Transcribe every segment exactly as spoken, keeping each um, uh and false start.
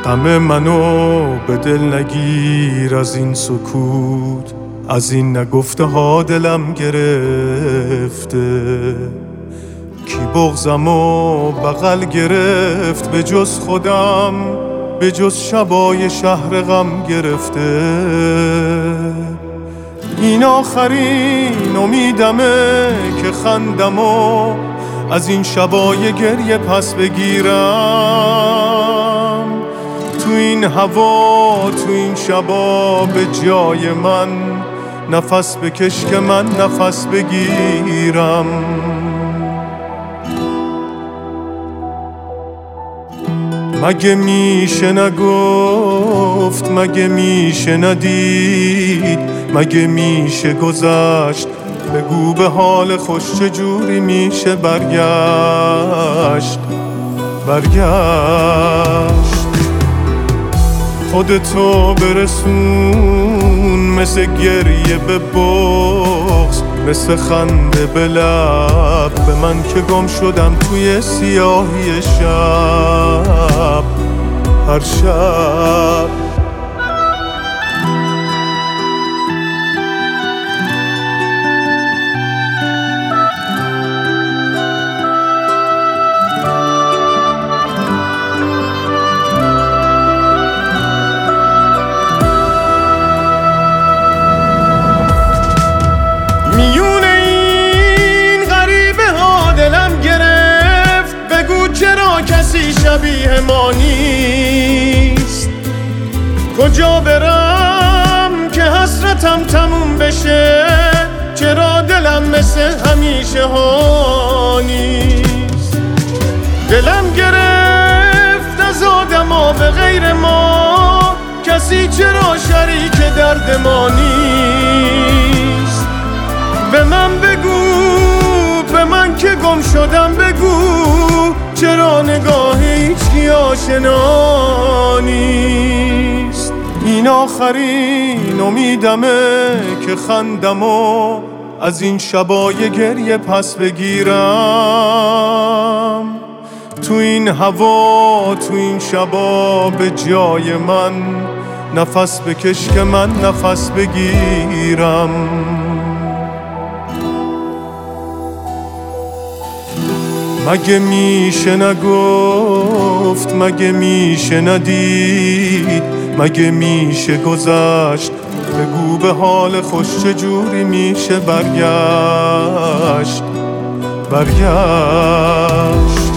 غم منو به دل نگیر از این سکوت، از این نگفته ها دلم گرفته. کی بغضمو بغل گرفت به جز خودم، به جز شبای شهر غم گرفته. این آخرین امیدمه که خندمو از این شبای گریه پس بگیرم. تو این هوا تو این شبا به جای من نفس بکش که من نفس بگیرم. مگه میشه نگفت، مگه میشه ندید، مگه میشه گذشت؟ بگو به حال خوش چجوری میشه برگشت برگشت. خودتو برسون مثل گریه به بغض، مثل خنده به لب به من که گم شدم توی سیاهی شب هر شب. چرا کسی شبیه ما نیست؟ کجا برم که حسرتم تموم بشه؟ چرا دلم مثل همیشه ها نیست؟ دلم گرفت از آدما به غیر ما، کسی چرا شریک درد ما نیست؟ به من بگو، به من که گم شدم بگو، چرا نگاه هیچکی آشنا نیست؟ این آخرین امیدمه که خندمو از این شبای گریه پس بگیرم. تو این هوا تو این شبا به جای من نفس بکش که من نفس بگیرم. مگه میشه نگفت، مگه میشه ندید، مگه میشه گذشت؟ بگو به حال خوش چجوری میشه برگشت برگشت.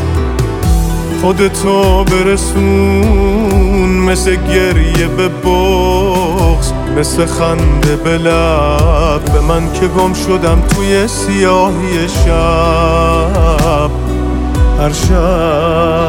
خودتو برسون مثل گریه به بغض، مثل خنده به لب به من که گم شدم توی سیاهی شب هر شب.